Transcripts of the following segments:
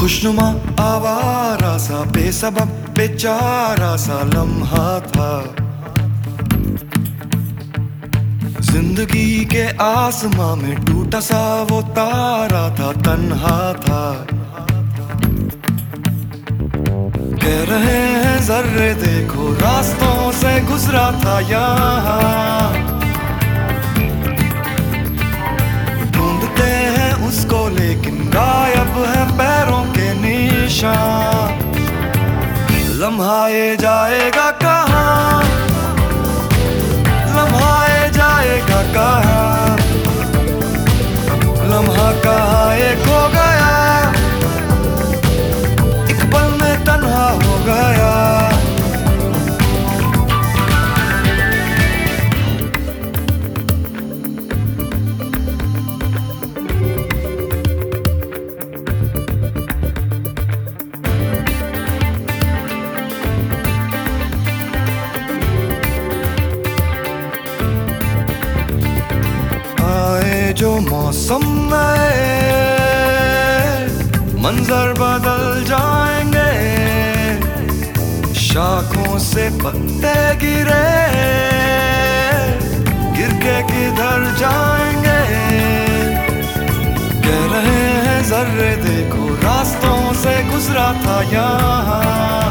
खुशनुमा आवारा सा बेसबब बेचारा सा लम्हा था। जिंदगी के आसमां में टूटा सा वो तारा था, तन्हा था। कह रहे हैं जर्रे देखो रास्तों से गुजरा था यहाँ। ढूंढते हैं उसको लेकिन गायब है पैरों के निशान। लम्हा ये जाएगा कहाँ, लम्हा ये जाएगा कहाँ, लम्हा कहाँ ये खो गया, एक पल में तन्हा हो गया। जो मौसम नए मंजर बदल जाएंगे, शाखों से पत्ते गिरे गिर के किधर जाएंगे। कह रहे हैं जर्रे देखो रास्तों से गुजरा था यहाँ।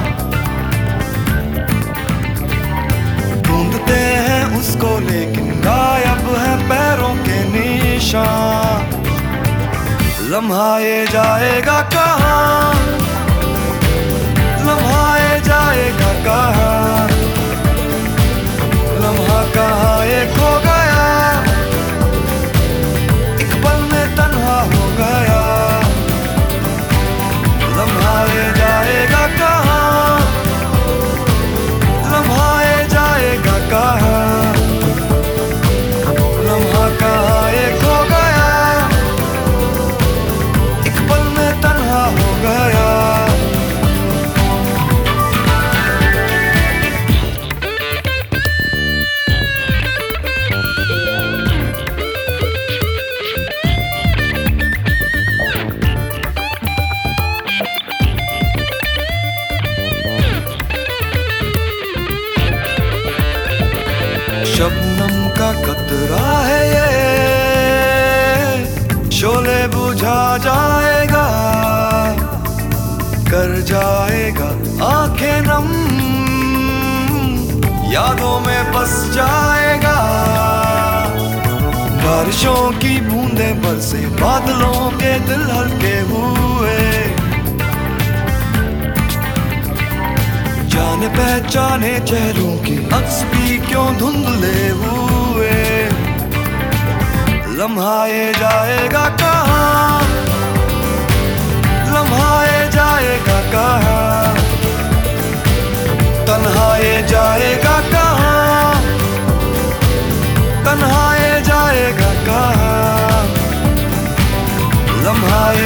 ढूंढते हैं उसको लेकिन गायब है पैरों के निशान। लम्हा ये जाएगा कहाँ, लम्हा ये जाएगा कहाँ, लम्हा कहाँ ये खो गया, एक पल में तन्हा हो गया। लम्हा ये जाएगा कहाँ, लम्हा ये जाएगा कहाँ, लम्हा कहाँ ये खो गया, एक पल में तन्हा हो गया। शबनम का कतरा है ये, शोले बुझा जाएगा, कर जाएगा आंखें नम, यादों में बस जाएगा। बारिशों की बूंदें बरसे, बादलों के दिल हल्के हुए, जाने पहचाने चेहरों के अक्स भी क्यों धुंधले हुए। लम्हा ये जाएगा कहाँ, लम्हा ये जाएगा कहाँ, तन्हा ये जाएगा कहाँ, तन्हा ये जाएगा कहाँ, लम्हा ये